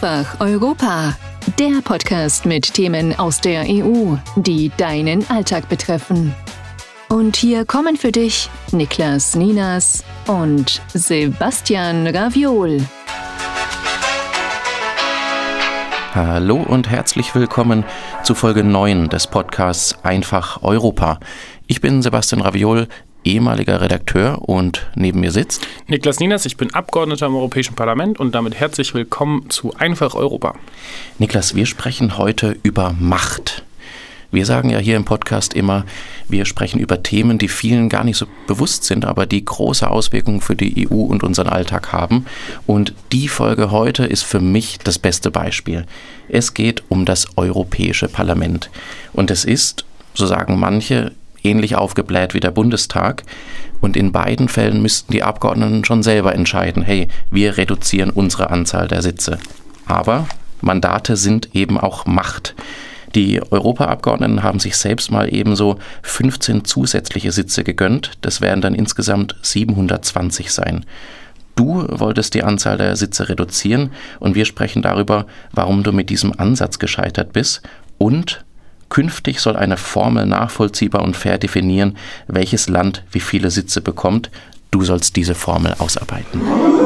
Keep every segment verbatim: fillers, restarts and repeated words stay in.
Einfach Europa, der Podcast mit Themen aus der E U, die deinen Alltag betreffen. Und hier kommen für dich Niklas Ninas und Sebastian Raviol. Hallo und herzlich willkommen zu Folge neun des Podcasts Einfach Europa. Ich bin Sebastian Raviol, ehemaliger Redakteur, und neben mir sitzt Niklas Ninas, ich bin Abgeordneter im Europäischen Parlament und damit herzlich willkommen zu Einfach Europa. Niklas, wir sprechen heute über Macht. Wir sagen ja hier im Podcast immer, wir sprechen über Themen, die vielen gar nicht so bewusst sind, aber die große Auswirkungen für die E U und unseren Alltag haben. Und die Folge heute ist für mich das beste Beispiel. Es geht um das Europäische Parlament. Und es ist, so sagen manche, ähnlich aufgebläht wie der Bundestag. Und in beiden Fällen müssten die Abgeordneten schon selber entscheiden, hey, wir reduzieren unsere Anzahl der Sitze. Aber Mandate sind eben auch Macht. Die Europaabgeordneten haben sich selbst mal ebenso fünfzehn zusätzliche Sitze gegönnt. Das werden dann insgesamt siebenhundertzwanzig sein. Du wolltest die Anzahl der Sitze reduzieren und wir sprechen darüber, warum du mit diesem Ansatz gescheitert bist. Und künftig soll eine Formel nachvollziehbar und fair definieren, welches Land wie viele Sitze bekommt. Du sollst diese Formel ausarbeiten.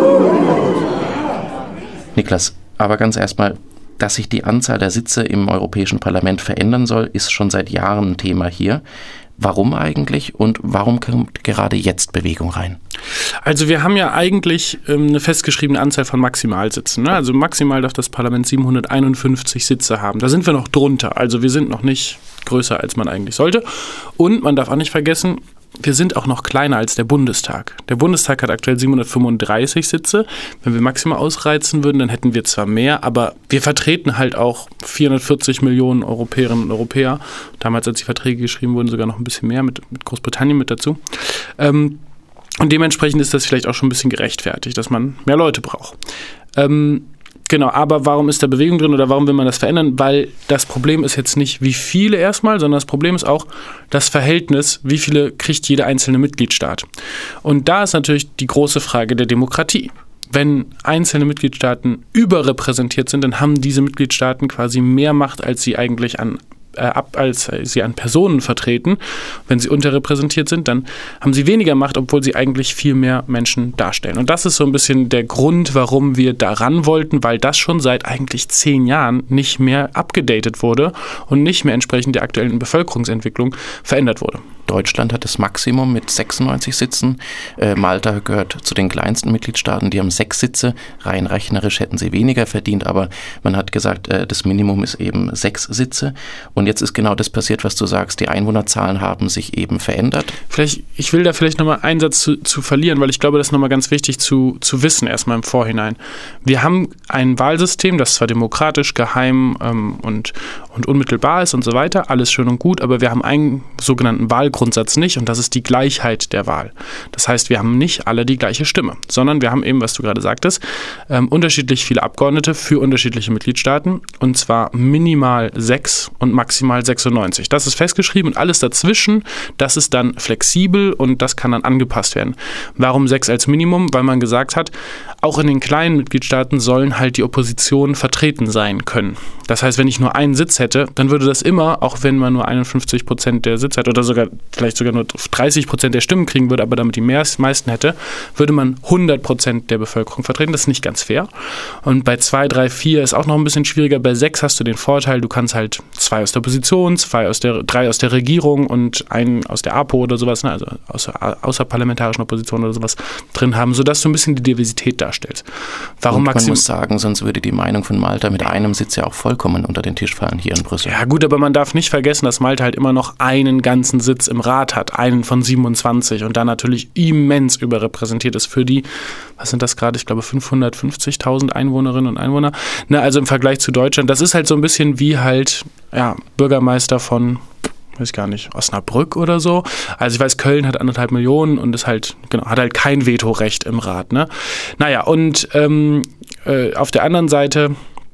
Niklas, aber ganz erstmal, dass sich die Anzahl der Sitze im Europäischen Parlament verändern soll, ist schon seit Jahren ein Thema hier. Warum eigentlich und warum kommt gerade jetzt Bewegung rein? Also wir haben ja eigentlich ähm, eine festgeschriebene Anzahl von Maximalsitzen. Ne? Also maximal darf das Parlament siebenhunderteinundfünfzig Sitze haben. Da sind wir noch drunter. Also wir sind noch nicht größer, als man eigentlich sollte. Und man darf auch nicht vergessen, wir sind auch noch kleiner als der Bundestag. Der Bundestag hat aktuell siebenhundertfünfunddreißig Sitze. Wenn wir maximal ausreizen würden, dann hätten wir zwar mehr, aber wir vertreten halt auch vierhundertvierzig Millionen Europäerinnen und Europäer. Damals, als die Verträge geschrieben wurden, sogar noch ein bisschen mehr, mit, mit Großbritannien mit dazu. Ähm, und dementsprechend ist das vielleicht auch schon ein bisschen gerechtfertigt, dass man mehr Leute braucht. Ähm, Genau, aber warum ist da Bewegung drin oder warum will man das verändern? Weil das Problem ist jetzt nicht, wie viele erstmal, sondern das Problem ist auch das Verhältnis, wie viele kriegt jeder einzelne Mitgliedstaat. Und da ist natürlich die große Frage der Demokratie. Wenn einzelne Mitgliedstaaten überrepräsentiert sind, dann haben diese Mitgliedstaaten quasi mehr Macht, als sie eigentlich an ab, als sie an Personen vertreten. Wenn sie unterrepräsentiert sind, dann haben sie weniger Macht, obwohl sie eigentlich viel mehr Menschen darstellen. Und das ist so ein bisschen der Grund, warum wir daran wollten, weil das schon seit eigentlich zehn Jahren nicht mehr abgedatet wurde und nicht mehr entsprechend der aktuellen Bevölkerungsentwicklung verändert wurde. Deutschland hat das Maximum mit sechsundneunzig Sitzen. Äh, Malta gehört zu den kleinsten Mitgliedstaaten, die haben sechs Sitze. Rein rechnerisch hätten sie weniger verdient, aber man hat gesagt, äh, das Minimum ist eben sechs Sitze. Und jetzt ist genau das passiert, was du sagst. Die Einwohnerzahlen haben sich eben verändert. Vielleicht, ich will da vielleicht nochmal einen Satz zu, zu verlieren, weil ich glaube, das ist nochmal ganz wichtig zu, zu wissen, erstmal im Vorhinein. Wir haben ein Wahlsystem, das zwar demokratisch, geheim ähm, und, und unmittelbar ist und so weiter, alles schön und gut, aber wir haben einen sogenannten Wahlgrundsatz nicht und das ist die Gleichheit der Wahl. Das heißt, wir haben nicht alle die gleiche Stimme, sondern wir haben eben, was du gerade sagtest, ähm, unterschiedlich viele Abgeordnete für unterschiedliche Mitgliedstaaten und zwar minimal sechs und maximal sechsundneunzig. Das ist festgeschrieben und alles dazwischen, das ist dann flexibel und das kann dann angepasst werden. Warum sechs als Minimum? Weil man gesagt hat, auch in den kleinen Mitgliedstaaten sollen halt die Opposition vertreten sein können. Das heißt, wenn ich nur einen Sitz hätte, dann würde das immer, auch wenn man nur einundfünfzig Prozent der Sitze hat oder sogar vielleicht sogar nur dreißig Prozent der Stimmen kriegen würde, aber damit die meisten hätte, würde man hundert Prozent der Bevölkerung vertreten. Das ist nicht ganz fair. Und bei zwei, drei, vier ist auch noch ein bisschen schwieriger. Bei sechs hast du den Vorteil, du kannst halt zwei aus der Opposition, zwei aus der, drei aus der Regierung und einen aus der A P O oder sowas, ne, also außer, außerparlamentarischen Opposition oder sowas drin haben, sodass du ein bisschen die Diversität darstellst. Warum und man Maxim- muss sagen, sonst würde die Meinung von Malta mit einem Sitz ja auch vollkommen unter den Tisch fallen hier in Brüssel. Ja gut, aber man darf nicht vergessen, dass Malta halt immer noch einen ganzen Sitz im Rat hat, einen von siebenundzwanzig und da natürlich immens überrepräsentiert ist für die, was sind das gerade, ich glaube fünfhundertfünfzigtausend Einwohnerinnen und Einwohner, ne, also im Vergleich zu Deutschland, das ist halt so ein bisschen wie halt ja, Bürgermeister von, weiß ich gar nicht, Osnabrück oder so. Also ich weiß, Köln hat anderthalb Millionen und ist halt, genau, hat halt kein Vetorecht im Rat, ne. Naja, und ähm, äh, auf der anderen Seite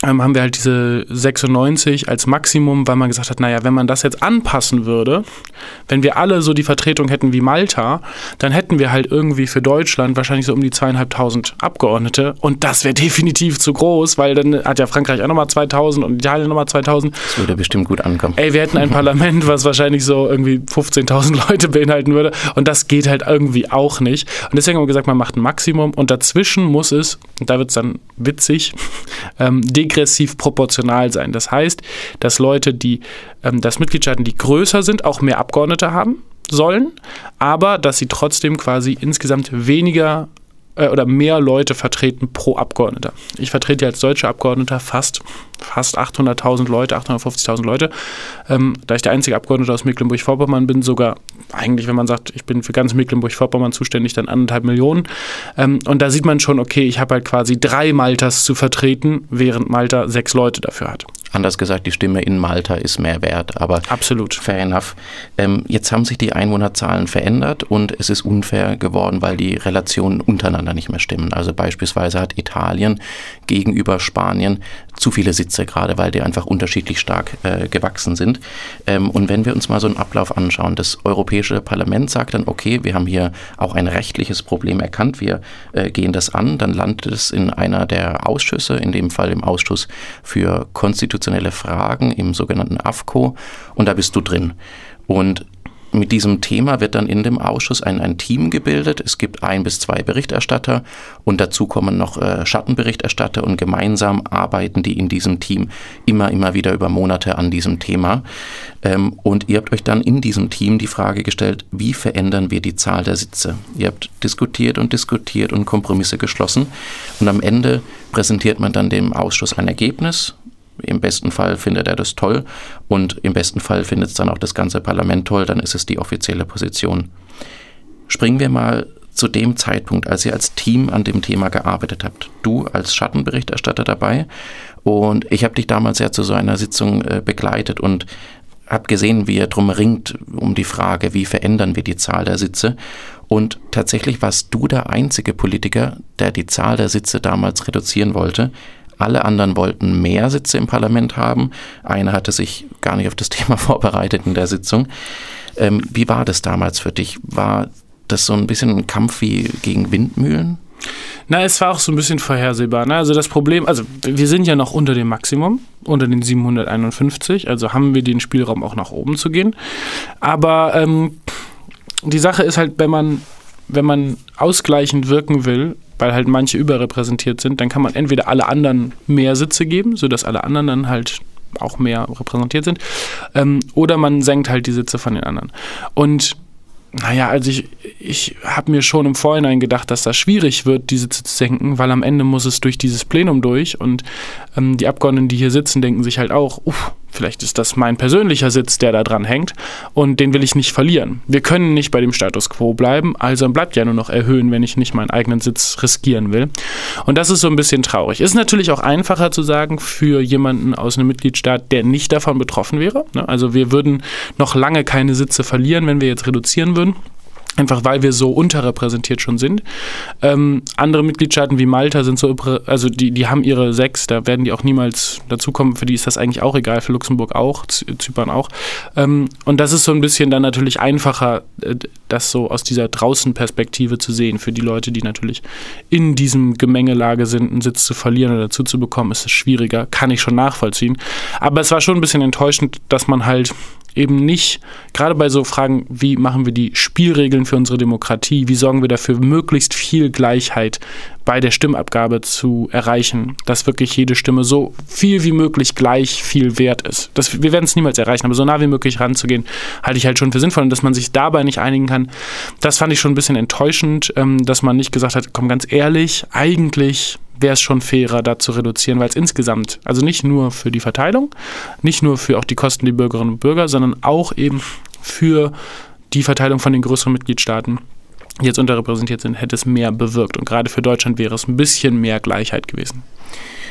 ähm, haben wir halt diese sechsundneunzig als Maximum, weil man gesagt hat, naja, wenn man das jetzt anpassen würde, wenn wir alle so die Vertretung hätten wie Malta, dann hätten wir halt irgendwie für Deutschland wahrscheinlich so um die zweieinhalbtausend Abgeordnete und das wäre definitiv zu groß, weil dann hat ja Frankreich auch nochmal zweitausend und Italien nochmal zweitausend. Das würde bestimmt gut ankommen. Ey, wir hätten ein Parlament, was wahrscheinlich so irgendwie fünfzehntausend Leute beinhalten würde und das geht halt irgendwie auch nicht. Und deswegen haben wir gesagt, man macht ein Maximum und dazwischen muss es, und da wird es dann witzig, ähm, degressiv proportional sein. Das heißt, dass Leute, die, ähm, dass Mitgliedstaaten, die größer sind, auch mehr Abgeordnete haben sollen, aber dass sie trotzdem quasi insgesamt weniger äh, oder mehr Leute vertreten pro Abgeordneter. Ich vertrete ja als deutscher Abgeordneter fast, fast achthunderttausend Leute, achthundertfünfzigtausend Leute. Ähm, da ich der einzige Abgeordnete aus Mecklenburg-Vorpommern bin, sogar eigentlich, wenn man sagt, ich bin für ganz Mecklenburg-Vorpommern zuständig, dann anderthalb Millionen. Ähm, und da sieht man schon, okay, ich habe halt quasi drei Maltas zu vertreten, während Malta sechs Leute dafür hat. Anders gesagt, die Stimme in Malta ist mehr wert, aber absolut. Fair enough. Ähm, jetzt haben sich die Einwohnerzahlen verändert und es ist unfair geworden, weil die Relationen untereinander nicht mehr stimmen. Also beispielsweise hat Italien gegenüber Spanien zu viele Sitze, gerade weil die einfach unterschiedlich stark äh, gewachsen sind. Ähm, und wenn wir uns mal so einen Ablauf anschauen, das Europäische Parlament sagt dann, okay, wir haben hier auch ein rechtliches Problem erkannt, wir äh, gehen das an, dann landet es in einer der Ausschüsse, in dem Fall im Ausschuss für Konstitutionelle Fragen, im sogenannten AFCO, und da bist du drin. Und mit diesem Thema wird dann in dem Ausschuss ein, ein Team gebildet. Es gibt ein bis zwei Berichterstatter und dazu kommen noch äh, Schattenberichterstatter und gemeinsam arbeiten die in diesem Team immer, immer wieder über Monate an diesem Thema. Ähm, und ihr habt euch dann in diesem Team die Frage gestellt, wie verändern wir die Zahl der Sitze? Ihr habt diskutiert und diskutiert und Kompromisse geschlossen und am Ende präsentiert man dann dem Ausschuss ein Ergebnis. Im besten Fall findet er das toll und im besten Fall findet es dann auch das ganze Parlament toll, dann ist es die offizielle Position. Springen wir mal zu dem Zeitpunkt, als ihr als Team an dem Thema gearbeitet habt. Du als Schattenberichterstatter dabei und ich habe dich damals ja zu so einer Sitzung äh, begleitet und habe gesehen, wie ihr drum ringt um die Frage, wie verändern wir die Zahl der Sitze. Und tatsächlich warst du der einzige Politiker, der die Zahl der Sitze damals reduzieren wollte. Alle anderen wollten mehr Sitze im Parlament haben. Einer hatte sich gar nicht auf das Thema vorbereitet in der Sitzung. Ähm, wie war das damals für dich? War das so ein bisschen ein Kampf wie gegen Windmühlen? Na, es war auch so ein bisschen vorhersehbar. Ne? Also das Problem, also wir sind ja noch unter dem Maximum, unter den siebenhunderteinundfünfzig, also haben wir den Spielraum auch nach oben zu gehen. Aber ähm, die Sache ist halt, wenn man, wenn man ausgleichend wirken will, weil halt manche überrepräsentiert sind, dann kann man entweder alle anderen mehr Sitze geben, sodass alle anderen dann halt auch mehr repräsentiert sind, ähm, oder man senkt halt die Sitze von den anderen. Und naja, also ich, ich habe mir schon im Vorhinein gedacht, dass das schwierig wird, die Sitze zu senken, weil am Ende muss es durch dieses Plenum durch und ähm, die Abgeordneten, die hier sitzen, denken sich halt auch, uff, vielleicht ist das mein persönlicher Sitz, der da dran hängt und den will ich nicht verlieren. Wir können nicht bei dem Status quo bleiben, also bleibt ja nur noch erhöhen, wenn ich nicht meinen eigenen Sitz riskieren will. Und das ist so ein bisschen traurig. Ist natürlich auch einfacher zu sagen für jemanden aus einem Mitgliedstaat, der nicht davon betroffen wäre. Also wir würden noch lange keine Sitze verlieren, wenn wir jetzt reduzieren würden. Einfach weil wir so unterrepräsentiert schon sind. Ähm, andere Mitgliedstaaten wie Malta sind so, also die, die haben ihre sechs, da werden die auch niemals dazukommen, für die ist das eigentlich auch egal, für Luxemburg auch, Zypern auch. Ähm, und das ist so ein bisschen dann natürlich einfacher, das so aus dieser Draußenperspektive zu sehen. Für die Leute, die natürlich in diesem Gemengelage sind, einen Sitz zu verlieren oder dazu zu bekommen, ist es schwieriger, kann ich schon nachvollziehen. Aber es war schon ein bisschen enttäuschend, dass man halt eben nicht, gerade bei so Fragen, wie machen wir die Spielregeln für unsere Demokratie, wie sorgen wir dafür, möglichst viel Gleichheit bei der Stimmabgabe zu erreichen, dass wirklich jede Stimme so viel wie möglich gleich viel wert ist. Das, wir werden es niemals erreichen, aber so nah wie möglich ranzugehen, halte ich halt schon für sinnvoll. Und dass man sich dabei nicht einigen kann, das fand ich schon ein bisschen enttäuschend, dass man nicht gesagt hat, komm, ganz ehrlich, eigentlich wäre es schon fairer, da zu reduzieren, weil es insgesamt, also nicht nur für die Verteilung, nicht nur für auch die Kosten der Bürgerinnen und Bürger, sondern auch eben für die Verteilung von den größeren Mitgliedstaaten, die jetzt unterrepräsentiert sind, hätte es mehr bewirkt. Und gerade für Deutschland wäre es ein bisschen mehr Gleichheit gewesen.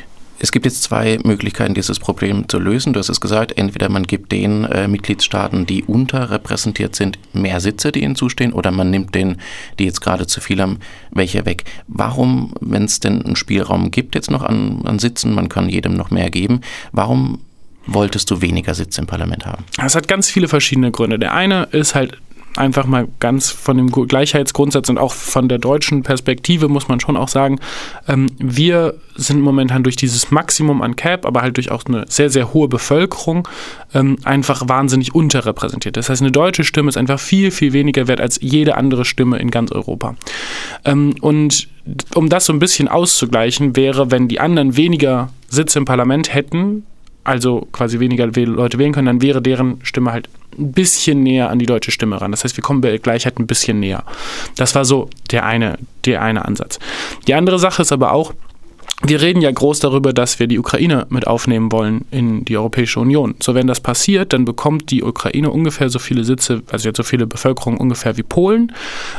Es gibt jetzt zwei Möglichkeiten, dieses Problem zu lösen. Du hast es gesagt, entweder man gibt den äh, Mitgliedstaaten, die unterrepräsentiert sind, mehr Sitze, die ihnen zustehen, oder man nimmt denen, die jetzt gerade zu viel haben, welche weg. Warum, wenn es denn einen Spielraum gibt jetzt noch an, an Sitzen, man kann jedem noch mehr geben, warum wolltest du weniger Sitze im Parlament haben? Das hat ganz viele verschiedene Gründe. Der eine ist halt einfach mal ganz von dem Gleichheitsgrundsatz und auch von der deutschen Perspektive muss man schon auch sagen, ähm, wir sind momentan durch dieses Maximum an Cap, aber halt durch auch eine sehr, sehr hohe Bevölkerung ähm, einfach wahnsinnig unterrepräsentiert. Das heißt, eine deutsche Stimme ist einfach viel, viel weniger wert als jede andere Stimme in ganz Europa. Ähm, und um das so ein bisschen auszugleichen, wäre, wenn die anderen weniger Sitze im Parlament hätten, also quasi weniger Leute wählen können, dann wäre deren Stimme halt ein bisschen näher an die deutsche Stimme ran. Das heißt, wir kommen bei Gleichheit ein bisschen näher. Das war so der eine, der eine Ansatz. Die andere Sache ist aber auch, wir reden ja groß darüber, dass wir die Ukraine mit aufnehmen wollen in die Europäische Union. So, wenn das passiert, dann bekommt die Ukraine ungefähr so viele Sitze, also jetzt so viele Bevölkerung ungefähr wie Polen.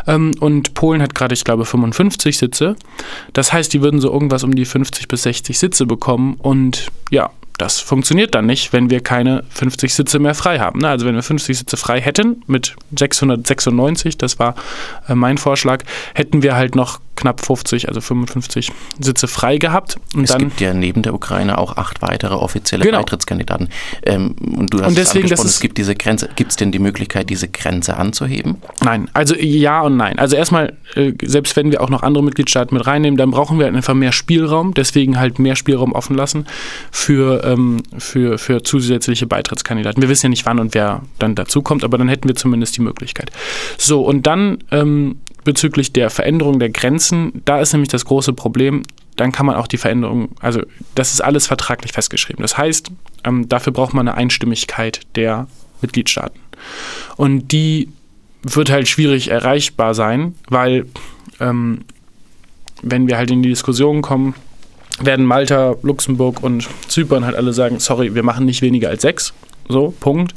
Und Polen hat gerade, ich glaube, fünfundfünfzig Sitze. Das heißt, die würden so irgendwas um die fünfzig bis sechzig Sitze bekommen. Und ja, das funktioniert dann nicht, wenn wir keine fünfzig Sitze mehr frei haben. Also wenn wir fünfzig Sitze frei hätten mit sechshundertsechsundneunzig, das war äh, mein Vorschlag, hätten wir halt noch knapp fünfzig, also fünfundfünfzig Sitze frei gehabt. Und es dann, gibt ja neben der Ukraine auch acht weitere offizielle genau. Beitrittskandidaten. Ähm, und du hast und deswegen, es angesprochen, das es gibt diese Grenze. Gibt es denn die Möglichkeit, diese Grenze anzuheben? Nein, also ja und nein. Also erstmal, äh, selbst wenn wir auch noch andere Mitgliedstaaten mit reinnehmen, dann brauchen wir einfach mehr Spielraum, deswegen halt mehr Spielraum offen lassen für, ähm, für, für zusätzliche Beitrittskandidaten. Wir wissen ja nicht, wann und wer dann dazu kommt, aber dann hätten wir zumindest die Möglichkeit. So, und dann ähm, bezüglich der Veränderung der Grenzen, da ist nämlich das große Problem, dann kann man auch die Veränderung, also das ist alles vertraglich festgeschrieben. Das heißt, ähm, dafür braucht man eine Einstimmigkeit der Mitgliedstaaten. Und die wird halt schwierig erreichbar sein, weil ähm, wenn wir halt in die Diskussion kommen, werden Malta, Luxemburg und Zypern halt alle sagen, sorry, wir machen nicht weniger als sechs, so, Punkt.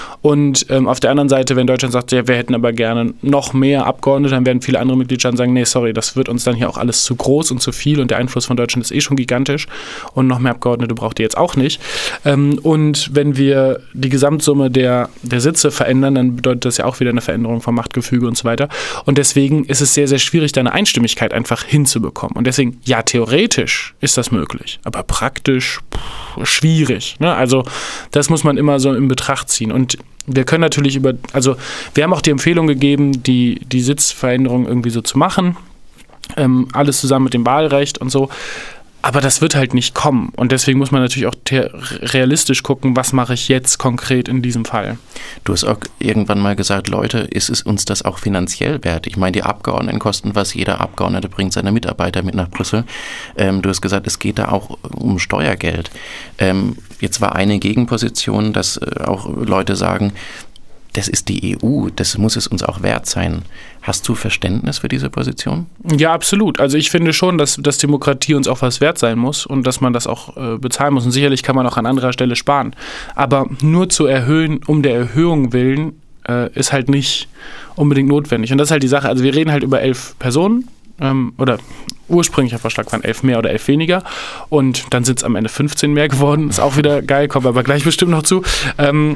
Und ähm, auf der anderen Seite, wenn Deutschland sagt, ja, wir hätten aber gerne noch mehr Abgeordnete, dann werden viele andere Mitgliedstaaten sagen, nee, sorry, das wird uns dann hier auch alles zu groß und zu viel und der Einfluss von Deutschland ist eh schon gigantisch und noch mehr Abgeordnete braucht ihr jetzt auch nicht. Ähm, und wenn wir die Gesamtsumme der, der Sitze verändern, dann bedeutet das ja auch wieder eine Veränderung vom Machtgefüge und so weiter. Und deswegen ist es sehr, sehr schwierig, da eine Einstimmigkeit einfach hinzubekommen. Und deswegen, ja, theoretisch ist das möglich, aber praktisch pff, schwierig. Ne? Also das muss man immer so in Betracht ziehen. Und wir können natürlich über, also wir haben auch die Empfehlung gegeben, die, die Sitzveränderung irgendwie so zu machen, ähm, alles zusammen mit dem Wahlrecht und so, aber das wird halt nicht kommen und deswegen muss man natürlich auch te- realistisch gucken, was mache ich jetzt konkret in diesem Fall. Du hast auch irgendwann mal gesagt, Leute, ist es uns das auch finanziell wert? Ich meine, die Abgeordneten kosten was, jeder Abgeordnete bringt seine Mitarbeiter mit nach Brüssel. Ähm, du hast gesagt, es geht da auch um Steuergeld. Ähm, jetzt war eine Gegenposition, dass äh, auch Leute sagen, das ist die E U, das muss es uns auch wert sein. Hast du Verständnis für diese Position? Ja, absolut. Also ich finde schon, dass, dass Demokratie uns auch was wert sein muss und dass man das auch äh, bezahlen muss. Und sicherlich kann man auch an anderer Stelle sparen. Aber nur zu erhöhen, um der Erhöhung willen, äh, ist halt nicht unbedingt notwendig. Und das ist halt die Sache. Also wir reden halt über elf Personen. Ähm, oder ursprünglicher Vorschlag waren elf mehr oder elf weniger. Und dann sind es am Ende fünfzehn mehr geworden. Ist auch wieder geil, kommen wir aber gleich bestimmt noch zu. Ähm,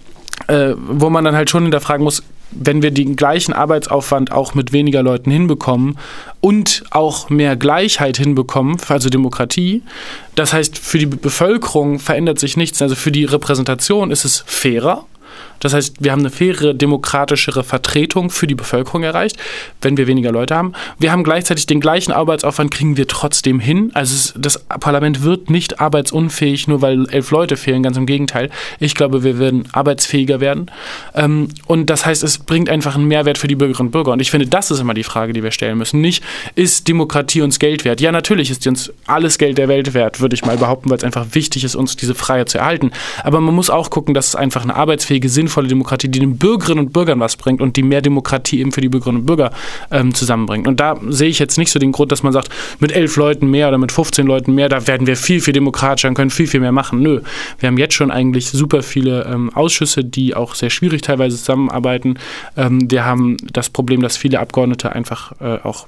Äh, wo man dann halt schon hinterfragen muss, wenn wir den gleichen Arbeitsaufwand auch mit weniger Leuten hinbekommen und auch mehr Gleichheit hinbekommen, also Demokratie, das heißt, für die Bevölkerung verändert sich nichts, also für die Repräsentation ist es fairer. Das heißt, wir haben eine faire, demokratischere Vertretung für die Bevölkerung erreicht, wenn wir weniger Leute haben. Wir haben gleichzeitig den gleichen Arbeitsaufwand, kriegen wir trotzdem hin. Also es, das Parlament wird nicht arbeitsunfähig, nur weil elf Leute fehlen, ganz im Gegenteil. Ich glaube, wir werden arbeitsfähiger werden. Ähm, und das heißt, es bringt einfach einen Mehrwert für die Bürgerinnen und Bürger. Und ich finde, das ist immer die Frage, die wir stellen müssen. Nicht, ist Demokratie uns Geld wert? Ja, natürlich ist die uns alles Geld der Welt wert, würde ich mal behaupten, weil es einfach wichtig ist, uns diese Freiheit zu erhalten. Aber man muss auch gucken, dass es einfach eine arbeitsfähige, sinnvolle Demokratie, die den Bürgerinnen und Bürgern was bringt und die mehr Demokratie eben für die Bürgerinnen und Bürger ähm, zusammenbringt. Und da sehe ich jetzt nicht so den Grund, dass man sagt, mit elf Leuten mehr oder mit fünfzehn Leuten mehr, da werden wir viel, viel demokratischer und können viel, viel mehr machen. Nö, wir haben jetzt schon eigentlich super viele ähm, Ausschüsse, die auch sehr schwierig teilweise zusammenarbeiten. Ähm, wir haben das Problem, dass viele Abgeordnete einfach äh, auch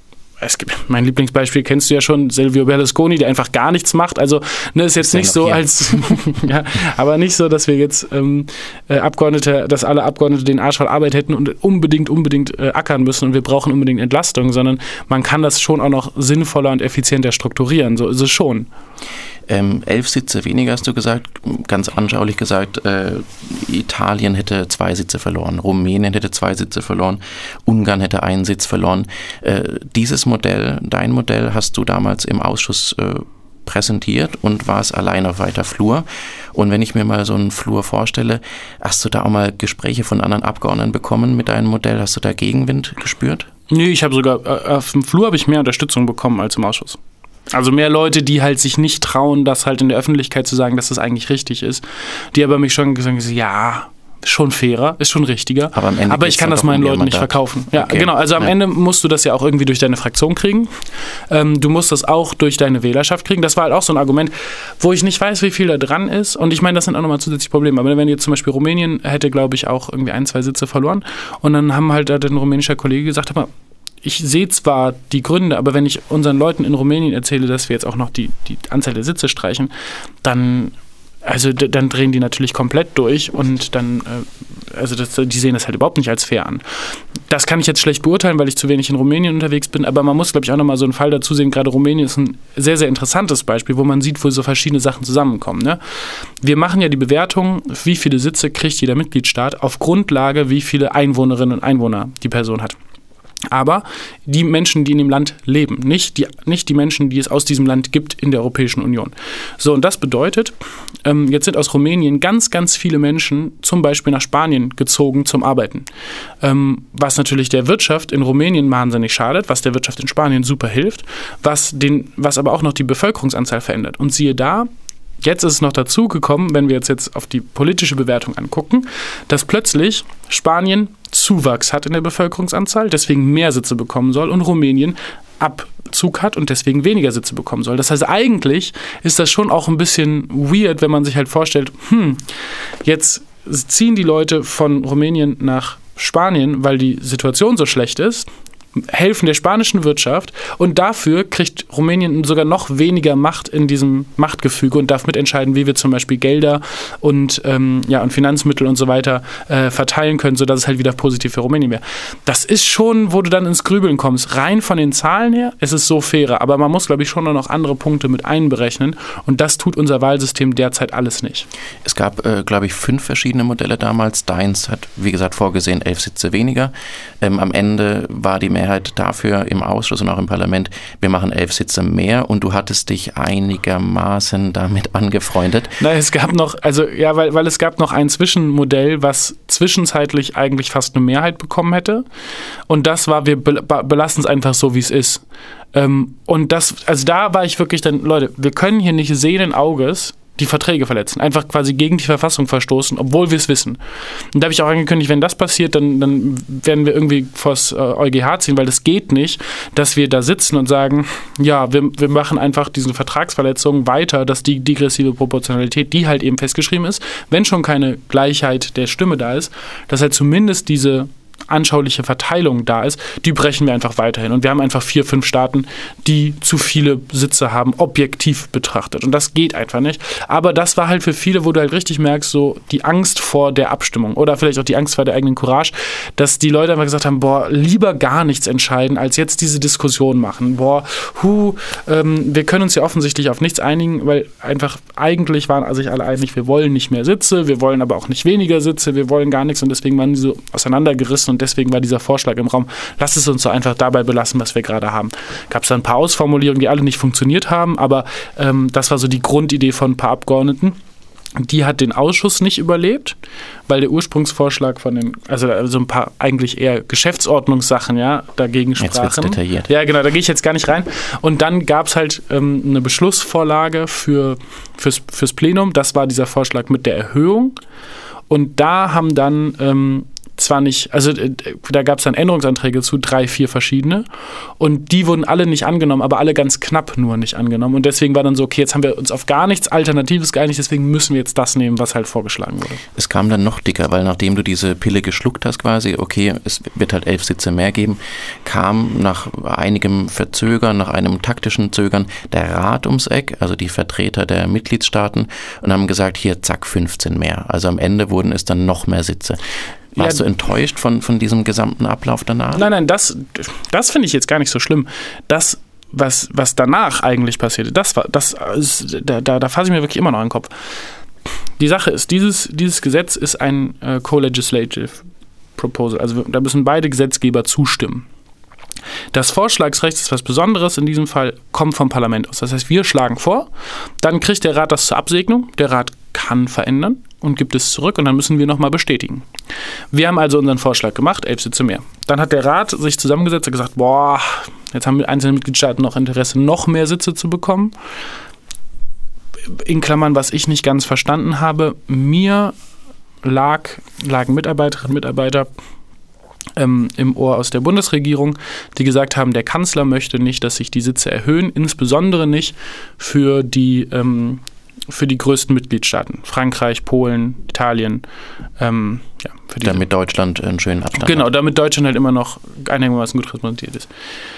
es gibt, mein Lieblingsbeispiel kennst du ja schon, Silvio Berlusconi, der einfach gar nichts macht. Also ne, ist jetzt ist nicht so hier. als, ja, aber nicht so, dass wir jetzt ähm, äh, Abgeordnete, dass alle Abgeordnete den Arsch voll Arbeit hätten und unbedingt, unbedingt äh, ackern müssen und wir brauchen unbedingt Entlastung, sondern man kann das schon auch noch sinnvoller und effizienter strukturieren. So ist es schon. Ähm, elf Sitze weniger hast du gesagt, ganz anschaulich gesagt, äh, Italien hätte zwei Sitze verloren, Rumänien hätte zwei Sitze verloren, Ungarn hätte einen Sitz verloren. Äh, dieses Modell, dein Modell, hast du damals im Ausschuss äh, präsentiert und war es allein auf weiter Flur. Und wenn ich mir mal so einen Flur vorstelle, hast du da auch mal Gespräche von anderen Abgeordneten bekommen mit deinem Modell? Hast du da Gegenwind gespürt? Nee, ich habe sogar, äh, auf dem Flur habe ich mehr Unterstützung bekommen als im Ausschuss. Also mehr Leute, die halt sich nicht trauen, das halt in der Öffentlichkeit zu sagen, dass das eigentlich richtig ist. Die aber mich schon gesagt haben, ja, schon fairer, ist schon richtiger. Aber, am Ende aber ich kann das meinen Leuten nicht verkaufen. Ja, okay. Genau. Also am ja. Ende musst du das ja auch irgendwie durch deine Fraktion kriegen. Ähm, du musst das auch durch deine Wählerschaft kriegen. Das war halt auch so ein Argument, wo ich nicht weiß, wie viel da dran ist. Und ich meine, das sind auch nochmal zusätzliche Probleme. Aber wenn jetzt zum Beispiel Rumänien hätte, glaube ich, auch irgendwie ein, zwei Sitze verloren. Und dann haben halt ein rumänischer Kollege gesagt, aber ich sehe zwar die Gründe, aber wenn ich unseren Leuten in Rumänien erzähle, dass wir jetzt auch noch die, die Anzahl der Sitze streichen, dann, also, d- dann drehen die natürlich komplett durch und dann, äh, also das, die sehen das halt überhaupt nicht als fair an. Das kann ich jetzt schlecht beurteilen, weil ich zu wenig in Rumänien unterwegs bin, aber man muss, glaube ich, auch nochmal so einen Fall dazu sehen. Gerade Rumänien ist ein sehr, sehr interessantes Beispiel, wo man sieht, wo so verschiedene Sachen zusammenkommen. Ne? Wir machen ja die Bewertung, wie viele Sitze kriegt jeder Mitgliedstaat auf Grundlage, wie viele Einwohnerinnen und Einwohner die Person hat. Aber die Menschen, die in dem Land leben, nicht die, nicht die Menschen, die es aus diesem Land gibt in der Europäischen Union. So, und das bedeutet, ähm, jetzt sind aus Rumänien ganz, ganz viele Menschen zum Beispiel nach Spanien gezogen zum Arbeiten. Ähm, was natürlich der Wirtschaft in Rumänien wahnsinnig schadet, was der Wirtschaft in Spanien super hilft, was, den, was aber auch noch die Bevölkerungsanzahl verändert. Und siehe da, jetzt ist es noch dazu gekommen, wenn wir jetzt, jetzt auf die politische Bewertung angucken, dass plötzlich Spanien Zuwachs hat in der Bevölkerungsanzahl, deswegen mehr Sitze bekommen soll und Rumänien Abzug hat und deswegen weniger Sitze bekommen soll. Das heißt, eigentlich ist das schon auch ein bisschen weird, wenn man sich halt vorstellt, hm, jetzt ziehen die Leute von Rumänien nach Spanien, weil die Situation so schlecht ist, helfen der spanischen Wirtschaft und dafür kriegt Rumänien sogar noch weniger Macht in diesem Machtgefüge und darf mitentscheiden, wie wir zum Beispiel Gelder und, ähm, ja, und Finanzmittel und so weiter äh, verteilen können, sodass es halt wieder positiv für Rumänien wäre. Das ist schon, wo du dann ins Grübeln kommst. Rein von den Zahlen her ist es so fairer, aber man muss, glaube ich, schon noch andere Punkte mit einberechnen und das tut unser Wahlsystem derzeit alles nicht. Es gab, äh, glaube ich, fünf verschiedene Modelle damals. Deins hat, wie gesagt, vorgesehen, elf Sitze weniger. Ähm, am Ende war die Mehrheit dafür im Ausschuss und auch im Parlament, wir machen elf Sitze mehr und du hattest dich einigermaßen damit angefreundet. Nein, es gab noch, also ja, weil, weil es gab noch ein Zwischenmodell, was zwischenzeitlich eigentlich fast eine Mehrheit bekommen hätte und das war, wir be- belassen es einfach so, wie es ist. Ähm, und das, also da war ich wirklich dann, Leute, wir können hier nicht sehenden Auges die Verträge verletzen, einfach quasi gegen die Verfassung verstoßen, obwohl wir es wissen. Und da habe ich auch angekündigt, wenn das passiert, dann, dann werden wir irgendwie vors äh, EuGH ziehen, weil das geht nicht, dass wir da sitzen und sagen, ja, wir, wir machen einfach diese Vertragsverletzungen weiter, dass die degressive Proportionalität, die halt eben festgeschrieben ist, wenn schon keine Gleichheit der Stimme da ist, dass halt zumindest diese anschauliche Verteilung da ist, die brechen wir einfach weiterhin. Und wir haben einfach vier, fünf Staaten, die zu viele Sitze haben, objektiv betrachtet. Und das geht einfach nicht. Aber das war halt für viele, wo du halt richtig merkst, so die Angst vor der Abstimmung oder vielleicht auch die Angst vor der eigenen Courage, dass die Leute einfach gesagt haben, boah, lieber gar nichts entscheiden, als jetzt diese Diskussion machen. Boah, hu, ähm, wir können uns ja offensichtlich auf nichts einigen, weil einfach eigentlich waren sich alle einig, wir wollen nicht mehr Sitze, wir wollen aber auch nicht weniger Sitze, wir wollen gar nichts und deswegen waren die so auseinandergerissen und deswegen war dieser Vorschlag im Raum, lass es uns so einfach dabei belassen, was wir gerade haben. Gab es da ein paar Ausformulierungen, die alle nicht funktioniert haben, aber ähm, das war so die Grundidee von ein paar Abgeordneten. Die hat den Ausschuss nicht überlebt, weil der Ursprungsvorschlag von den, also so ein paar eigentlich eher Geschäftsordnungssachen, ja, dagegen sprachen. Jetzt wird's detailliert. Ja, genau, da gehe ich jetzt gar nicht rein. Und dann gab es halt ähm, eine Beschlussvorlage für, fürs, fürs Plenum. Das war dieser Vorschlag mit der Erhöhung. Und da haben dann ähm, zwar nicht, also da gab es dann Änderungsanträge zu, drei, vier verschiedene und die wurden alle nicht angenommen, aber alle ganz knapp nur nicht angenommen und deswegen war dann so, okay, jetzt haben wir uns auf gar nichts Alternatives geeinigt, deswegen müssen wir jetzt das nehmen, was halt vorgeschlagen wurde. Es kam dann noch dicker, weil nachdem du diese Pille geschluckt hast quasi, okay, es wird halt elf Sitze mehr geben, kam nach einigem Verzögern, nach einem taktischen Zögern der Rat ums Eck, also die Vertreter der Mitgliedstaaten und haben gesagt, hier zack, fünfzehn mehr. Also am Ende wurden es dann noch mehr Sitze. Warst ja, du enttäuscht von, von diesem gesamten Ablauf danach? Nein, nein, das, das finde ich jetzt gar nicht so schlimm. Das, was, was danach eigentlich passierte, das war, das ist, da, da, da fasse ich mir wirklich immer noch an den Kopf. Die Sache ist, dieses, dieses Gesetz ist ein äh, Co-Legislative Proposal, also da müssen beide Gesetzgeber zustimmen. Das Vorschlagsrecht ist was Besonderes, in diesem Fall kommt vom Parlament aus. Das heißt, wir schlagen vor, dann kriegt der Rat das zur Absegnung, der Rat kann verändern und gibt es zurück und dann müssen wir nochmal bestätigen. Wir haben also unseren Vorschlag gemacht, elf Sitze mehr. Dann hat der Rat sich zusammengesetzt und gesagt, boah, jetzt haben einzelne Mitgliedstaaten noch Interesse, noch mehr Sitze zu bekommen. In Klammern, was ich nicht ganz verstanden habe, mir lag, lagen Mitarbeiterinnen und Mitarbeiter ähm, im Ohr aus der Bundesregierung, die gesagt haben, der Kanzler möchte nicht, dass sich die Sitze erhöhen, insbesondere nicht für die ähm, für die größten Mitgliedstaaten, Frankreich, Polen, Italien. Ähm, ja, für diese. Damit Deutschland einen schönen Abstand Genau, hat. damit Deutschland halt immer noch einigermaßen gut repräsentiert ist.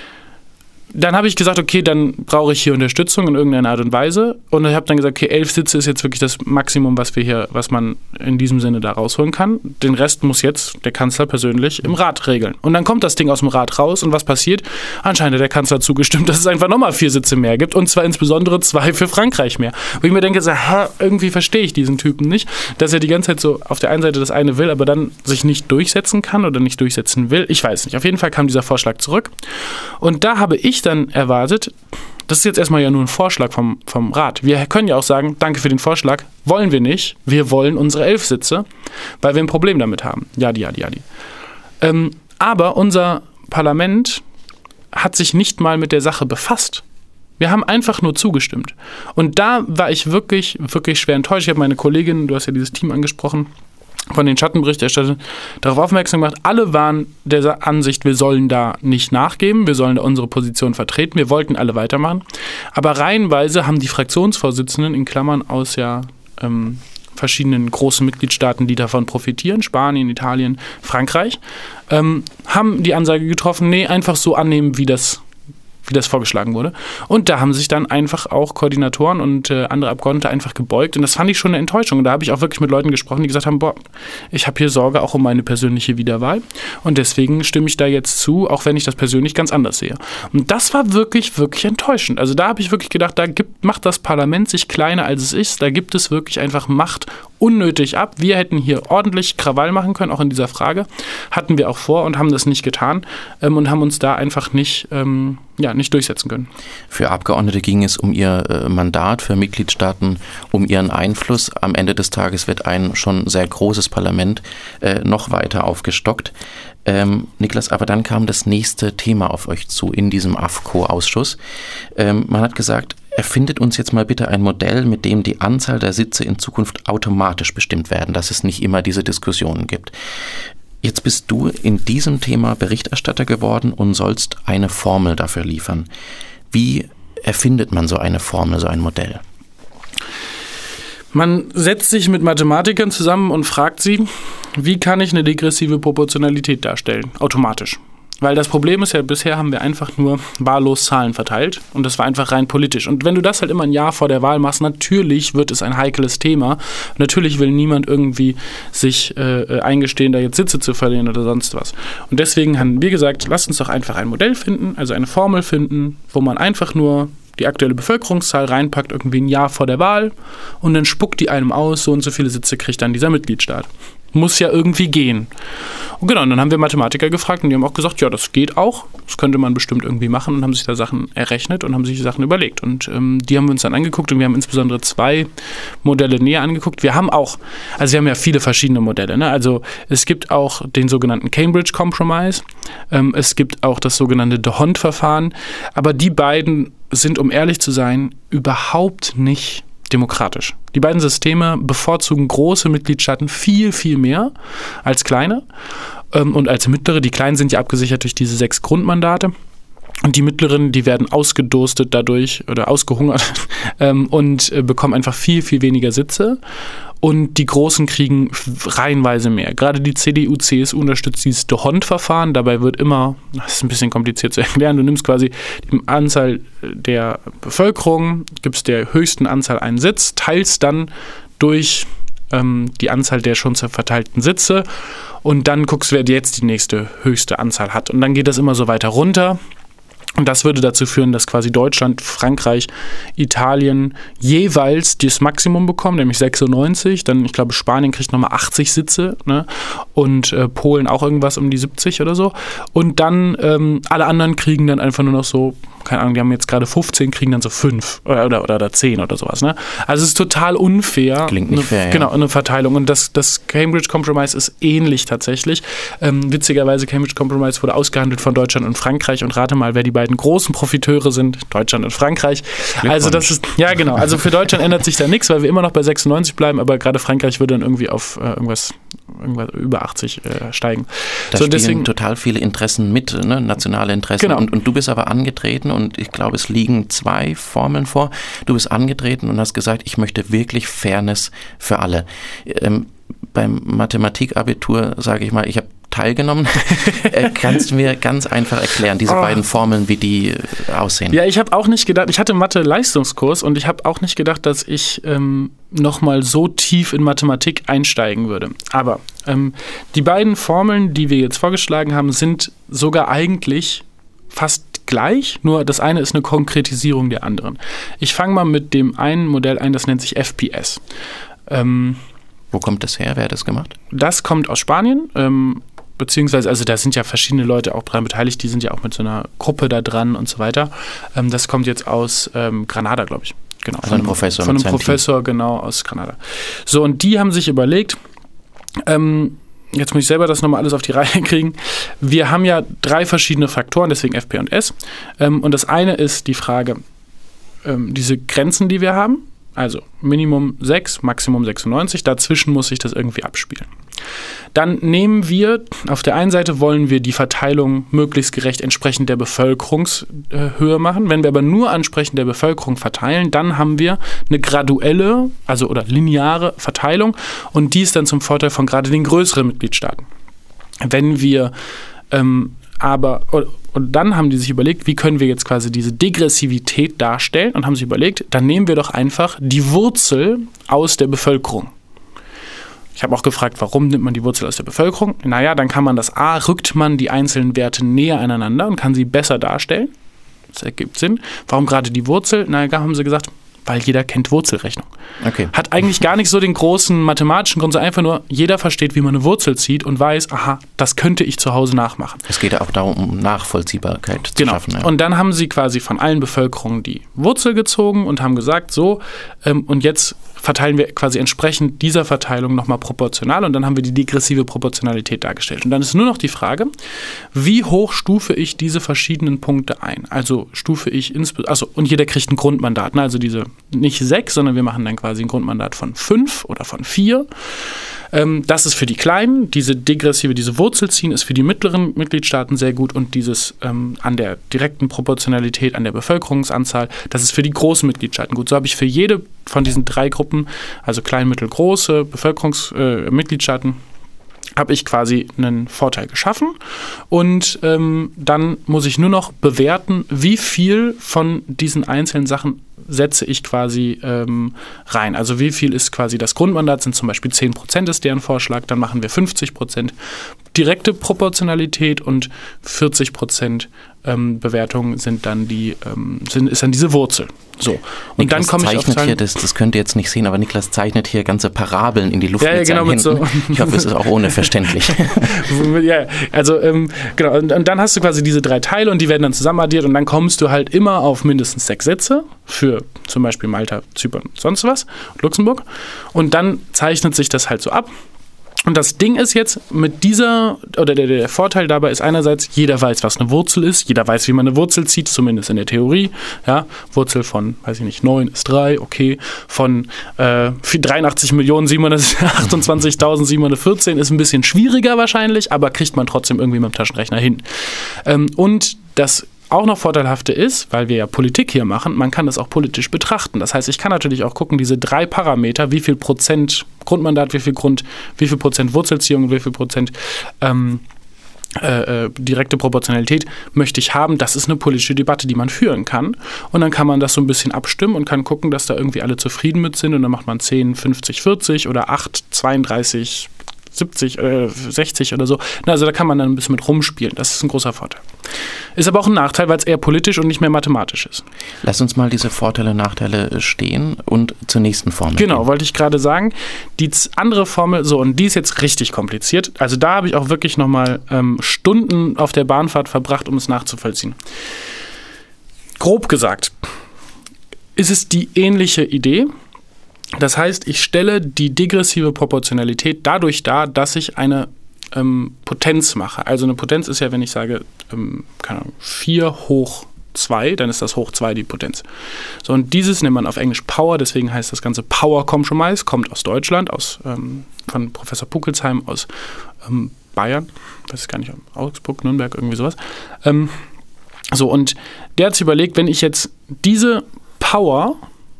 Dann habe ich gesagt, okay, dann brauche ich hier Unterstützung in irgendeiner Art und Weise. Und ich habe dann gesagt, okay, elf Sitze ist jetzt wirklich das Maximum, was wir hier, was man in diesem Sinne da rausholen kann. Den Rest muss jetzt der Kanzler persönlich im Rat regeln. Und dann kommt das Ding aus dem Rat raus und was passiert? Anscheinend hat der Kanzler zugestimmt, dass es einfach nochmal vier Sitze mehr gibt und zwar insbesondere zwei für Frankreich mehr. Wo ich mir denke, so, ha, irgendwie verstehe ich diesen Typen nicht, dass er die ganze Zeit so auf der einen Seite das eine will, aber dann sich nicht durchsetzen kann oder nicht durchsetzen will. Ich weiß nicht. Auf jeden Fall kam dieser Vorschlag zurück und da habe ich dann erwartet, das ist jetzt erstmal ja nur ein Vorschlag vom, vom Rat. Wir können ja auch sagen, danke für den Vorschlag, wollen wir nicht, wir wollen unsere elf Sitze, weil wir ein Problem damit haben. Jadi, jadi, jadi. Ähm, aber unser Parlament hat sich nicht mal mit der Sache befasst. Wir haben einfach nur zugestimmt. Und da war ich wirklich, wirklich schwer enttäuscht. Ich habe meine Kollegin, du hast ja dieses Team angesprochen, von den Schattenberichterstattern darauf aufmerksam gemacht, alle waren der Ansicht, wir sollen da nicht nachgeben, wir sollen da unsere Position vertreten, wir wollten alle weitermachen, aber reihenweise haben die Fraktionsvorsitzenden, in Klammern aus ja ähm, verschiedenen großen Mitgliedstaaten, die davon profitieren, Spanien, Italien, Frankreich, ähm, haben die Ansage getroffen, nee, einfach so annehmen, wie das wie das vorgeschlagen wurde. Und da haben sich dann einfach auch Koordinatoren und äh, andere Abgeordnete einfach gebeugt. Und das fand ich schon eine Enttäuschung. Und da habe ich auch wirklich mit Leuten gesprochen, die gesagt haben, boah, ich habe hier Sorge auch um meine persönliche Wiederwahl. Und deswegen stimme ich da jetzt zu, auch wenn ich das persönlich ganz anders sehe. Und das war wirklich, wirklich enttäuschend. Also da habe ich wirklich gedacht, da gibt, macht das Parlament sich kleiner, als es ist. Da gibt es wirklich einfach Macht unnötig ab. Wir hätten hier ordentlich Krawall machen können, auch in dieser Frage. Hatten wir auch vor und haben das nicht getan ähm, und haben uns da einfach nicht, ähm, ja, nicht durchsetzen können. Für Abgeordnete ging es um ihr äh, Mandat, für Mitgliedstaaten um ihren Einfluss. Am Ende des Tages wird ein schon sehr großes Parlament äh, noch weiter aufgestockt. Ähm, Niklas, aber dann kam das nächste Thema auf euch zu in diesem A F C O-Ausschuss. Ähm, man hat gesagt, erfindet uns jetzt mal bitte ein Modell, mit dem die Anzahl der Sitze in Zukunft automatisch bestimmt werden, dass es nicht immer diese Diskussionen gibt. Jetzt bist du in diesem Thema Berichterstatter geworden und sollst eine Formel dafür liefern. Wie erfindet man so eine Formel, so ein Modell? Man setzt sich mit Mathematikern zusammen und fragt sie, wie kann ich eine degressive Proportionalität darstellen, automatisch. Weil das Problem ist ja, bisher haben wir einfach nur wahllos Zahlen verteilt und das war einfach rein politisch. Und wenn du das halt immer ein Jahr vor der Wahl machst, natürlich wird es ein heikles Thema. Natürlich will niemand irgendwie sich äh, eingestehen, da jetzt Sitze zu verlieren oder sonst was. Und deswegen haben wir gesagt, lasst uns doch einfach ein Modell finden, also eine Formel finden, wo man einfach nur die aktuelle Bevölkerungszahl reinpackt, irgendwie ein Jahr vor der Wahl und dann spuckt die einem aus, so und so viele Sitze kriegt dann dieser Mitgliedstaat. Muss ja irgendwie gehen. Und genau, und dann haben wir Mathematiker gefragt und die haben auch gesagt, ja, das geht auch, das könnte man bestimmt irgendwie machen und haben sich da Sachen errechnet und haben sich Sachen überlegt. Und ähm, die haben wir uns dann angeguckt und wir haben insbesondere zwei Modelle näher angeguckt. Wir haben auch, also wir haben ja viele verschiedene Modelle, ne? Also es gibt auch den sogenannten Cambridge Compromise, ähm, es gibt auch das sogenannte D'Hondt-Verfahren, aber die beiden sind, um ehrlich zu sein, überhaupt nicht demokratisch. Die beiden Systeme bevorzugen große Mitgliedstaaten viel, viel mehr als kleine ähm, und als mittlere. Die kleinen sind ja abgesichert durch diese sechs Grundmandate. Und die mittleren, die werden ausgedurstet dadurch oder ausgehungert ähm, und äh, bekommen einfach viel, viel weniger Sitze. Und die Großen kriegen reihenweise mehr. Gerade die C D U, C S U unterstützt dieses D'Hondt-Verfahren. Dabei wird immer, das ist ein bisschen kompliziert zu erklären, du nimmst quasi die Anzahl der Bevölkerung, gibst der höchsten Anzahl einen Sitz, teilst dann durch ähm, die Anzahl der schon verteilten Sitze und dann guckst, wer jetzt die nächste höchste Anzahl hat. Und dann geht das immer so weiter runter. Und das würde dazu führen, dass quasi Deutschland, Frankreich, Italien jeweils das Maximum bekommen, nämlich sechsundneunzig. Dann, ich glaube, Spanien kriegt nochmal achtzig Sitze, ne? Und äh, Polen auch irgendwas um die siebzig oder so. Und dann ähm, alle anderen kriegen dann einfach nur noch so, keine Ahnung, die haben jetzt gerade fünfzehn, kriegen dann so fünf oder, oder, oder zehn oder sowas. Ne? Also es ist total unfair. Klingt nicht eine, fair, ja. Genau, eine Verteilung. Und das, das Cambridge Compromise ist ähnlich tatsächlich. Ähm, witzigerweise, Cambridge Compromise wurde ausgehandelt von Deutschland und Frankreich. Und rate mal, wer die beiden großen Profiteure sind, Deutschland und Frankreich. Also das ist, ja genau, also für Deutschland ändert sich da nichts, weil wir immer noch bei sechsundneunzig bleiben, aber gerade Frankreich würde dann irgendwie auf äh, irgendwas, irgendwas über achtzig äh, steigen. Da so, spielen deswegen, total viele Interessen mit, ne? Nationale Interessen. Genau. Und, und du bist aber angetreten und ich glaube, es liegen zwei Formeln vor. Du bist angetreten und hast gesagt, ich möchte wirklich Fairness für alle. Ähm, beim Mathematikabitur sage ich mal, ich habe teilgenommen. äh, kannst du mir ganz einfach erklären, diese oh. beiden Formeln, wie die äh, aussehen? Ja, ich habe auch nicht gedacht, ich hatte Mathe-Leistungskurs und ich habe auch nicht gedacht, dass ich ähm, nochmal so tief in Mathematik einsteigen würde. Aber ähm, die beiden Formeln, die wir jetzt vorgeschlagen haben, sind sogar eigentlich fast gleich, nur das eine ist eine Konkretisierung der anderen. Ich fange mal mit dem einen Modell ein, das nennt sich F P S. Ähm, Wo kommt das her? Wer hat das gemacht? Das kommt aus Spanien. Ähm, Beziehungsweise, also da sind ja verschiedene Leute auch dran beteiligt, die sind ja auch mit so einer Gruppe da dran und so weiter. Ähm, das kommt jetzt aus ähm, Granada, glaube ich. Genau. Also ein Professor. Von einem Professor, genau, aus Granada. So, und die haben sich überlegt, ähm, jetzt muss ich selber das nochmal alles auf die Reihe kriegen. Wir haben ja drei verschiedene Faktoren, deswegen F P und S. Ähm, und das eine ist die Frage, ähm, diese Grenzen, die wir haben, also Minimum sechs, Maximum sechsundneunzig, dazwischen muss sich das irgendwie abspielen. Dann nehmen wir, auf der einen Seite wollen wir die Verteilung möglichst gerecht entsprechend der Bevölkerungshöhe machen. Wenn wir aber nur entsprechend der Bevölkerung verteilen, dann haben wir eine graduelle, also oder lineare Verteilung und die ist dann zum Vorteil von gerade den größeren Mitgliedstaaten. Wenn wir ähm, aber, und dann haben die sich überlegt, wie können wir jetzt quasi diese Degressivität darstellen und haben sich überlegt, dann nehmen wir doch einfach die Wurzel aus der Bevölkerung. Ich habe auch gefragt, warum nimmt man die Wurzel aus der Bevölkerung? Naja, dann kann man das A, rückt man die einzelnen Werte näher aneinander und kann sie besser darstellen. Das ergibt Sinn. Warum gerade die Wurzel? Naja, haben sie gesagt, weil jeder kennt Wurzelrechnung. Okay. Hat eigentlich gar nicht so den großen mathematischen Grund, sondern einfach nur, jeder versteht, wie man eine Wurzel zieht und weiß, aha, das könnte ich zu Hause nachmachen. Es geht ja auch darum, um Nachvollziehbarkeit zu genau. schaffen. Ja. Und dann haben sie quasi von allen Bevölkerungen die Wurzel gezogen und haben gesagt, so, ähm, und jetzt verteilen wir quasi entsprechend dieser Verteilung nochmal proportional und dann haben wir die degressive Proportionalität dargestellt. Und dann ist nur noch die Frage, wie hoch stufe ich diese verschiedenen Punkte ein? Also stufe ich insbesondere, also und jeder kriegt ein Grundmandat, ne? Also diese nicht sechs, sondern wir machen dann quasi ein Grundmandat von fünf oder von vier. Ähm, das ist für die Kleinen, diese degressive, diese Wurzel ziehen ist für die mittleren Mitgliedstaaten sehr gut und dieses ähm, an der direkten Proportionalität, an der Bevölkerungsanzahl, das ist für die großen Mitgliedstaaten gut. So habe ich für jede von diesen drei Gruppen, also klein, mittel, große Bevölkerungsmitgliedstaaten, äh, Mitgliedstaaten, habe ich quasi einen Vorteil geschaffen und ähm, dann muss ich nur noch bewerten, wie viel von diesen einzelnen Sachen setze ich quasi ähm, rein. Also wie viel ist quasi das Grundmandat, sind zum Beispiel zehn Prozent ist deren Vorschlag, dann machen wir fünfzig Prozent direkte Proportionalität und vierzig Prozent ähm, Bewertung sind dann die, ähm, sind, ist dann diese Wurzel. So. Und Niklas dann komme ich auf zeichnet hier, das, das könnt ihr jetzt nicht sehen, aber Niklas zeichnet hier ganze Parabeln in die Luft ja, mit ja, genau, seinen Händen. mit so. Ich hoffe, es ist auch ohne verständlich. Ja, also ähm, genau, und, und dann hast du quasi diese drei Teile und die werden dann zusammenaddiert und dann kommst du halt immer auf mindestens sechs Sätze für zum Beispiel Malta, Zypern, sonst was, Luxemburg. Und dann zeichnet sich das halt so ab. Und das Ding ist jetzt, mit dieser, oder der, der Vorteil dabei ist einerseits, jeder weiß, was eine Wurzel ist, jeder weiß, wie man eine Wurzel zieht, zumindest in der Theorie. Ja, Wurzel von, weiß ich nicht, neun ist drei, okay, von äh, dreiundachtzig Millionen siebenhundertachtundzwanzigtausendsiebenhundertvierzehn ist ein bisschen schwieriger wahrscheinlich, aber kriegt man trotzdem irgendwie mit dem Taschenrechner hin. Ähm, und das auch noch vorteilhafte ist, weil wir ja Politik hier machen, man kann das auch politisch betrachten. Das heißt, ich kann natürlich auch gucken, diese drei Parameter, wie viel Prozent Grundmandat, wie viel Grund, wie viel Prozent Wurzelziehung, wie viel Prozent ähm, äh, direkte Proportionalität möchte ich haben. Das ist eine politische Debatte, die man führen kann. Und dann kann man das so ein bisschen abstimmen und kann gucken, dass da irgendwie alle zufrieden mit sind. Und dann macht man zehn, fünfzig, vierzig oder acht, zweiunddreißig, siebzig, äh, sechzig oder so. Also da kann man dann ein bisschen mit rumspielen. Das ist ein großer Vorteil. Ist aber auch ein Nachteil, weil es eher politisch und nicht mehr mathematisch ist. Lass uns mal diese Vorteile, Nachteile stehen und zur nächsten Formel Genau, gehen. wollte ich gerade sagen. Die andere Formel, so, und die ist jetzt richtig kompliziert. Also da habe ich auch wirklich nochmal ähm, Stunden auf der Bahnfahrt verbracht, um es nachzuvollziehen. Grob gesagt ist es die ähnliche Idee. Das heißt, ich stelle die degressive Proportionalität dadurch dar, dass ich eine ähm, Potenz mache. Also eine Potenz ist ja, wenn ich sage, ähm, keine Ahnung, vier hoch zwei, dann ist das hoch zwei die Potenz. So, und dieses nennt man auf Englisch Power, deswegen heißt das Ganze Power Compromise, kommt aus Deutschland, aus, ähm, von Professor Pukelsheim aus ähm, Bayern, weiß ich gar nicht, Augsburg, Nürnberg, irgendwie sowas. Ähm, so, und der hat sich überlegt, wenn ich jetzt diese Power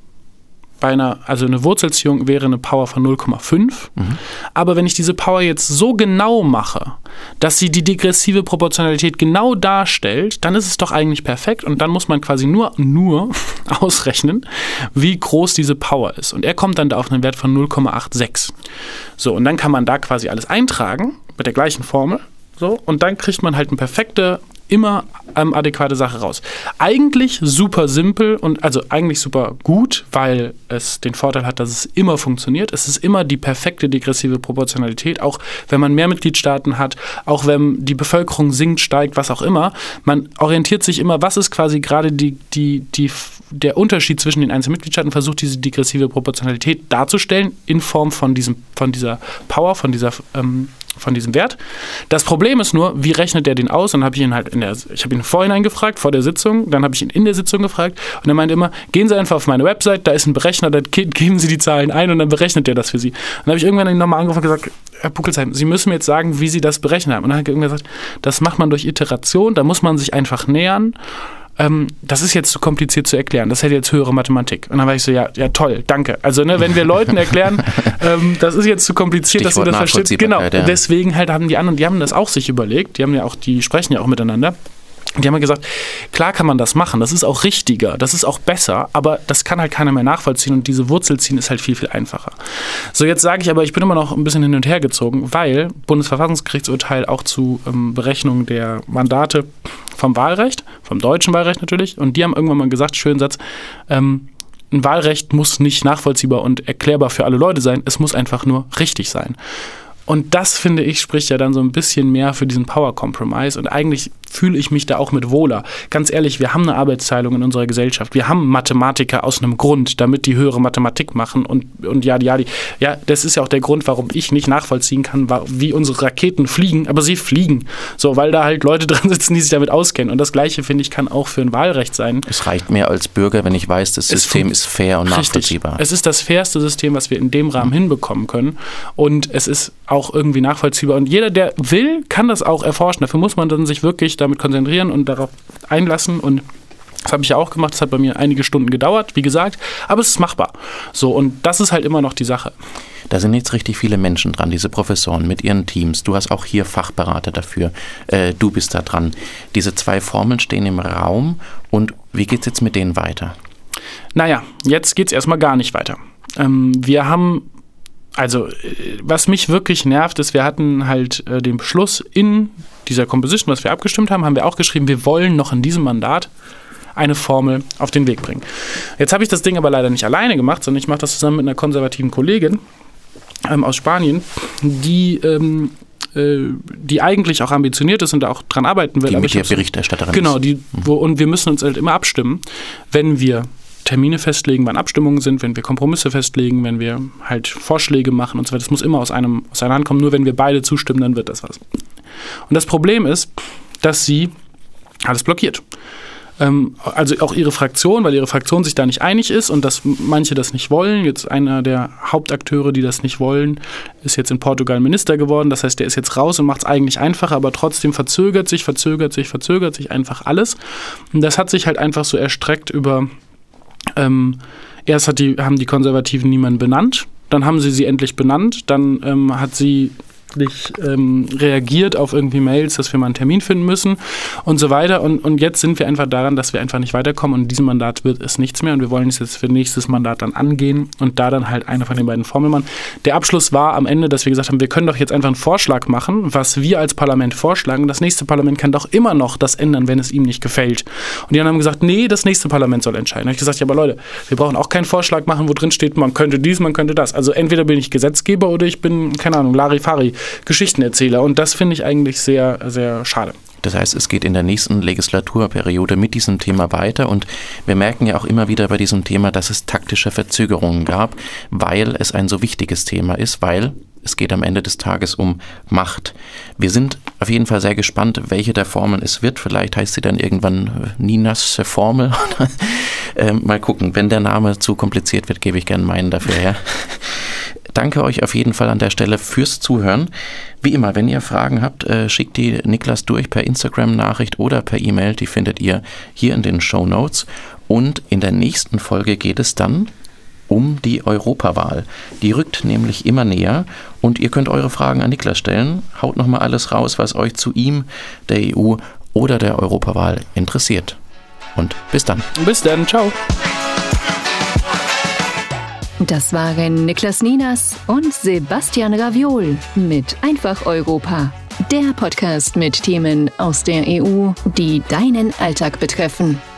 bei einer, also eine Wurzelziehung wäre eine Power von null Komma fünf. Mhm. Aber wenn ich diese Power jetzt so genau mache, dass sie die degressive Proportionalität genau darstellt, dann ist es doch eigentlich perfekt und dann muss man quasi nur, nur ausrechnen, wie groß diese Power ist. Und er kommt dann da auf einen Wert von null Komma sechsundachtzig. So, und dann kann man da quasi alles eintragen mit der gleichen Formel. So, und dann kriegt man halt eine perfekte, immer ähm, adäquate Sache raus. Eigentlich super simpel und also eigentlich super gut, weil es den Vorteil hat, dass es immer funktioniert. Es ist immer die perfekte degressive Proportionalität, auch wenn man mehr Mitgliedstaaten hat, auch wenn die Bevölkerung sinkt, steigt, was auch immer. Man orientiert sich immer, was ist quasi gerade die, die, die, der Unterschied zwischen den einzelnen Mitgliedstaaten, versucht diese degressive Proportionalität darzustellen in Form von, diesem, von dieser Power, von dieser ähm, von diesem Wert. Das Problem ist nur, wie rechnet der den aus? Und dann habe ich ihn halt in der, ich habe ihn vorhinein gefragt, vor der Sitzung, dann habe ich ihn in der Sitzung gefragt und er meinte immer, gehen Sie einfach auf meine Website, da ist ein Berechner, da geben Sie die Zahlen ein und dann berechnet der das für Sie. Und dann habe ich irgendwann ihn nochmal angerufen und gesagt, Herr Pukelsheim, Sie müssen mir jetzt sagen, wie Sie das berechnet haben. Und dann hat er irgendwann gesagt, das macht man durch Iteration, da muss man sich einfach nähern. Ähm, das ist jetzt zu kompliziert zu erklären. Das hätte jetzt höhere Mathematik. Und dann war ich so, ja, ja toll, danke. Also ne, wenn wir Leuten erklären, ähm, das ist jetzt zu kompliziert, Stichwort dass sie das verstehen. Genau, ja. Deswegen halt haben die anderen, die haben das auch sich überlegt, die haben ja auch, die sprechen ja auch miteinander. Die haben ja gesagt, klar kann man das machen, das ist auch richtiger, das ist auch besser, aber das kann halt keiner mehr nachvollziehen und diese Wurzel ziehen ist halt viel, viel einfacher. So, jetzt sage ich aber, ich bin immer noch ein bisschen hin und her gezogen, weil Bundesverfassungsgerichtsurteil auch zu ähm, Berechnung der Mandate vom Wahlrecht, vom deutschen Wahlrecht natürlich, und die haben irgendwann mal gesagt, schönen Satz, ähm, ein Wahlrecht muss nicht nachvollziehbar und erklärbar für alle Leute sein, es muss einfach nur richtig sein. Und das, finde ich, spricht ja dann so ein bisschen mehr für diesen Power Compromise. Und eigentlich fühle ich mich da auch mit wohler. Ganz ehrlich, wir haben eine Arbeitsteilung in unserer Gesellschaft. Wir haben Mathematiker aus einem Grund, damit die höhere Mathematik machen. Und, und ja, ja, die, ja, das ist ja auch der Grund, warum ich nicht nachvollziehen kann, wie unsere Raketen fliegen. Aber sie fliegen. So, weil da halt Leute dran sitzen, die sich damit auskennen. Und das Gleiche, finde ich, kann auch für ein Wahlrecht sein. Es reicht mir als Bürger, wenn ich weiß, das System ist fair und nachvollziehbar. Richtig. Es ist das fairste System, was wir in dem Rahmen mhm. hinbekommen können. Und es ist auch irgendwie nachvollziehbar. Und jeder, der will, kann das auch erforschen. Dafür muss man dann sich wirklich damit konzentrieren und darauf einlassen. Und das habe ich ja auch gemacht. Das hat bei mir einige Stunden gedauert, wie gesagt. Aber es ist machbar. So, und das ist halt immer noch die Sache. Da sind jetzt richtig viele Menschen dran, diese Professoren mit ihren Teams. Du hast auch hier Fachberater dafür. Äh, du bist da dran. Diese zwei Formeln stehen im Raum. Und wie geht es jetzt mit denen weiter? Naja, jetzt geht es erstmal gar nicht weiter. Ähm, wir haben Also, was mich wirklich nervt, ist, wir hatten halt äh, den Beschluss in dieser Composition, was wir abgestimmt haben, haben wir auch geschrieben, wir wollen noch in diesem Mandat eine Formel auf den Weg bringen. Jetzt habe ich das Ding aber leider nicht alleine gemacht, sondern ich mache das zusammen mit einer konservativen Kollegin ähm, aus Spanien, die ähm, die eigentlich auch ambitioniert ist und da auch dran arbeiten will. Die mit der Berichterstatterin Genau, die, wo, und wir müssen uns halt immer abstimmen, wenn wir Termine festlegen, wann Abstimmungen sind, wenn wir Kompromisse festlegen, wenn wir halt Vorschläge machen und so weiter. Das muss immer aus einem aus einer Hand kommen. Nur wenn wir beide zustimmen, dann wird das was. Und das Problem ist, dass sie alles blockiert. Also auch ihre Fraktion, weil ihre Fraktion sich da nicht einig ist und dass manche das nicht wollen. Jetzt einer der Hauptakteure, die das nicht wollen, ist jetzt in Portugal Minister geworden. Das heißt, der ist jetzt raus und macht es eigentlich einfacher, aber trotzdem verzögert sich, verzögert sich, verzögert sich einfach alles. Und das hat sich halt einfach so erstreckt über, ähm, erst hat die, haben die Konservativen niemanden benannt, dann haben sie sie endlich benannt, dann ähm, hat sie Ähm, reagiert auf irgendwie Mails, dass wir mal einen Termin finden müssen und so weiter. Und, und jetzt sind wir einfach daran, dass wir einfach nicht weiterkommen und in diesem Mandat wird es nichts mehr und wir wollen es jetzt für nächstes Mandat dann angehen und da dann halt einer von den beiden Formeln machen. Der Abschluss war am Ende, dass wir gesagt haben, wir können doch jetzt einfach einen Vorschlag machen, was wir als Parlament vorschlagen. Das nächste Parlament kann doch immer noch das ändern, wenn es ihm nicht gefällt. Und die anderen haben gesagt, nee, das nächste Parlament soll entscheiden. Da habe ich gesagt, ja, aber Leute, wir brauchen auch keinen Vorschlag machen, wo drin steht, man könnte dies, man könnte das. Also entweder bin ich Gesetzgeber oder ich bin, keine Ahnung, Larifari, Geschichtenerzähler. Und das finde ich eigentlich sehr, sehr schade. Das heißt, es geht in der nächsten Legislaturperiode mit diesem Thema weiter und wir merken ja auch immer wieder bei diesem Thema, dass es taktische Verzögerungen gab, weil es ein so wichtiges Thema ist, weil es geht am Ende des Tages um Macht. Wir sind auf jeden Fall sehr gespannt, welche der Formeln es wird. Vielleicht heißt sie dann irgendwann Ninas Formel. ähm, mal gucken, wenn der Name zu kompliziert wird, gebe ich gerne meinen dafür her. Danke euch auf jeden Fall an der Stelle fürs Zuhören. Wie immer, wenn ihr Fragen habt, äh, schickt die Niklas durch per Instagram-Nachricht oder per E-Mail. Die findet ihr hier in den Shownotes. Und in der nächsten Folge geht es dann um die Europawahl. Die rückt nämlich immer näher und ihr könnt eure Fragen an Niklas stellen. Haut nochmal alles raus, was euch zu ihm, der E U oder der Europawahl interessiert. Und bis dann. Bis dann, ciao. Das waren Niklas Ninas und Sebastian Raviol mit Einfach Europa. Der Podcast mit Themen aus der E U, die deinen Alltag betreffen.